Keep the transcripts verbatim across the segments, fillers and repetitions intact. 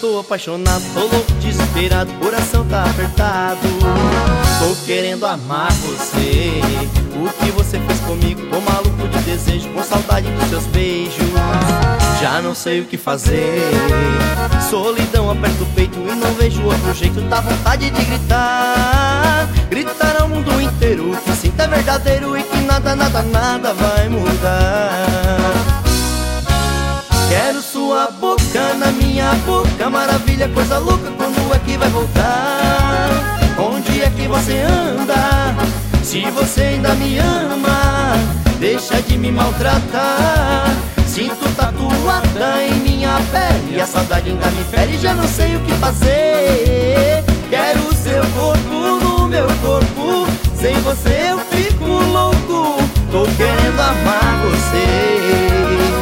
estou apaixonado, tô louco, desesperado, coração tá apertado. Tô querendo amar você. O que você fez comigo? Tô maluco de desejo, com saudade dos seus beijos. Já não sei o que fazer. Solidão aperta o peito e não vejo outro jeito. Dá vontade de gritar, gritar ao mundo inteiro que sinto é verdadeiro e que nada, nada, nada vai mudar. Quero sua boca na minha boca, maravilha, coisa louca, quando é que vai voltar? Onde é que você anda? Se você ainda me ama, deixa de me maltratar. Sinto tatuada em minha pele, a saudade ainda me fere, já não sei o que fazer. Quero o seu corpo no meu corpo, sem você eu fico louco. Tô querendo amar você.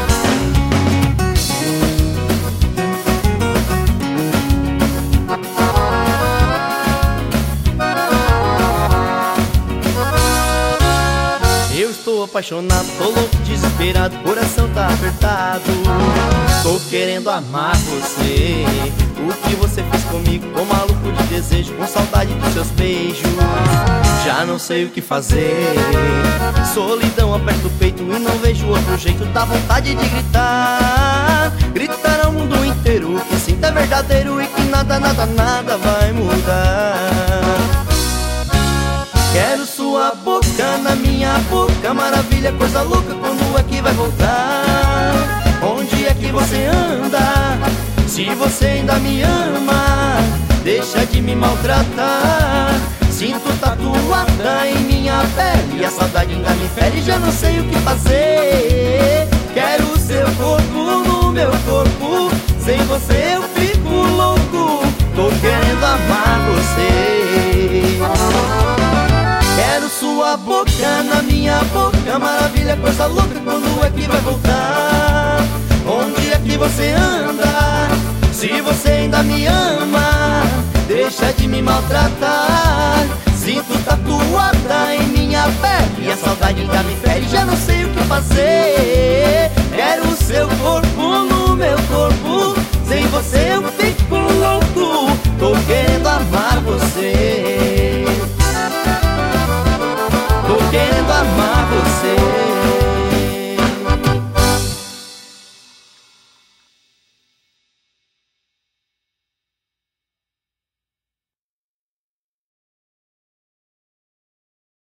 Eu estou apaixonado, tô louco, desesperado, coração tá apertado. Tô querendo amar você. O que você fez comigo? Tô maluco de desejo, com saudade dos seus beijos. Já não sei o que fazer. Solidão aperta o peito e não vejo outro jeito. Dá vontade de gritar, gritar ao mundo inteiro que sinto é verdadeiro e que nada, nada, nada vai mudar. Quero sua boca na minha boca, maravilha, coisa louca, quando é que vai voltar? Onde é que você anda? Se você ainda me ama, deixa de me maltratar. Sinto tatuada em minha pele, a saudade ainda me fere, já não sei o que fazer. Quero o seu corpo no meu corpo, sem você eu fico louco. Tô querendo amar você. Quero sua boca na minha boca, maravilha, coisa louca, quando é que vai voltar? Onde é que você anda? Se você ainda me ama, deixa de me maltratar. Sinto tatuada em minha pele, a saudade ainda me fere, já não sei o que fazer. Quero o seu corpo